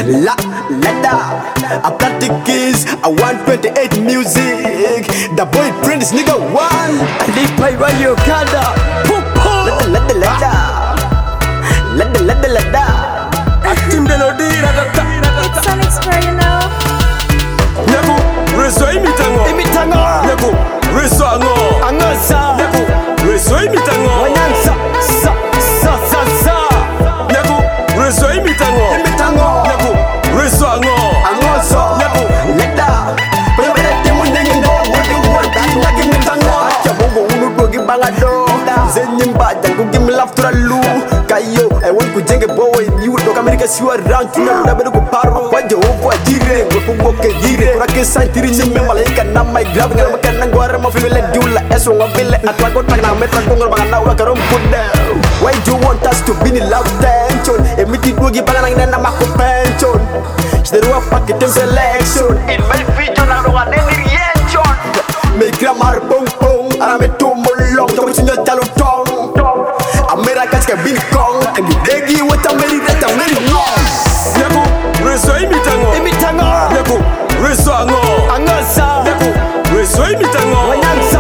La da, I got the keys, I want 28 music. The boy Prince nigga one. I live by Uganda. La da. Acting melody It's Sonic Spur, you know. Nyaku, reso imitango Nyaku, reso ango Angosa. Nyaku, reso imitango Wanyansa. Nyaku, reso imitango Nyaku, reso ango Angosa. Nyaku, Leda. Berbeda temu nengi no. Wadi wadi lagi mitango. Acha bongo unu dogi bangado. Zenyimba jangu give me love to the lu. Kayo, I want to jenge boy. You do America see around. Tuna mudabele kuparo. Wajo ovu ajire. Wakuwoke jire. Kurake santiri nyime malaika na my grab. Ngala makana ngwara mafile dula. Eso ngabile atwago tagna metra kongor bangana wakarom kuda. Why do you want us to be in love tension? Emiti dogi bangana ngena mako pension. Shderuwa paketem selection. In my feature na roga neni reaction. Me grammar pong pong. Arame tumo long. Tomo sinyo talo tong. America ska bin kong. And the degi wata meri reta meri long. Nyaku, reso imitango Nyaku, reso ango Angosa. Nyaku, reso imitango Wanyansa.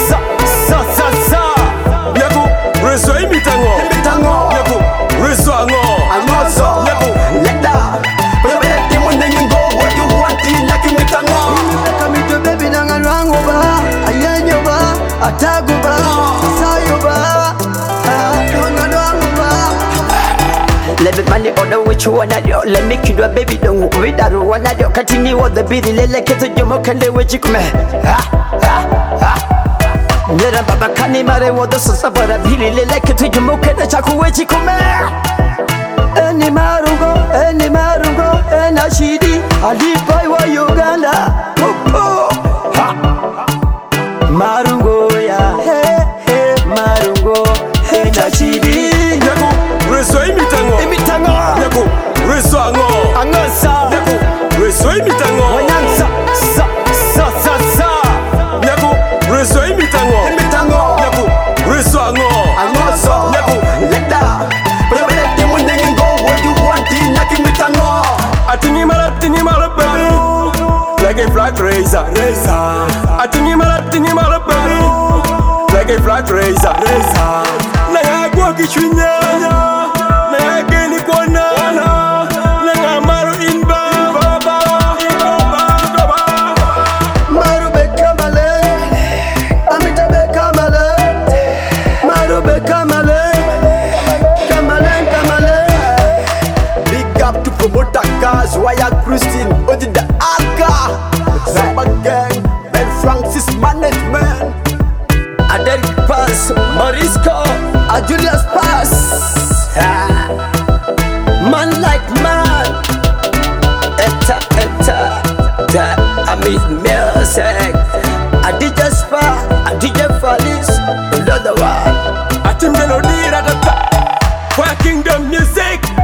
Nyaku, reso imitango Mitango. Nyaku, reso ango Angosa. Nyaku, Leda. Berbeda temu nengi go. What you want in laki mitango. Kamito baby nanga lwangu ba ayenyo ba atagu ba sayo ba nanga lwangu ba. Let me money order which one I do. Let me kill a baby don't with that one I do. Continue with the beat, let get to your mokande which you come. Nera baba kani mare wodo sasa bara bili let get to your mokande chaku which you come. Eni marungo ena shidi alipai wa Uganda. Marungo ya marungo ena shidi. Nyaku, reso imitango Nyaku, reso ango Angosa. Nyaku, reso imitango Wanyansa. Nyaku, reso imitango Mitango. Nyaku, reso ango Angosa. Nyaku, Leda. Berbeda temu nengi go. What you want in laki mitango. atingi mala baby like a flag raiser atingi mala baby like a flag raiser na ya kwa kichwinya na ya geni kona na ya maru inba Maru bekamale amita bekamale maru bekamale kamale. Big up to promoter cars, Waya Christine, Odi the Aka, Zamba Gang, Ben Francis Management, Aderic Pass, Morisco, Julius Pass. man like man. Enter, that I mean music. I did just far, I did just for this, another one. atingi melody ratata for kingdom music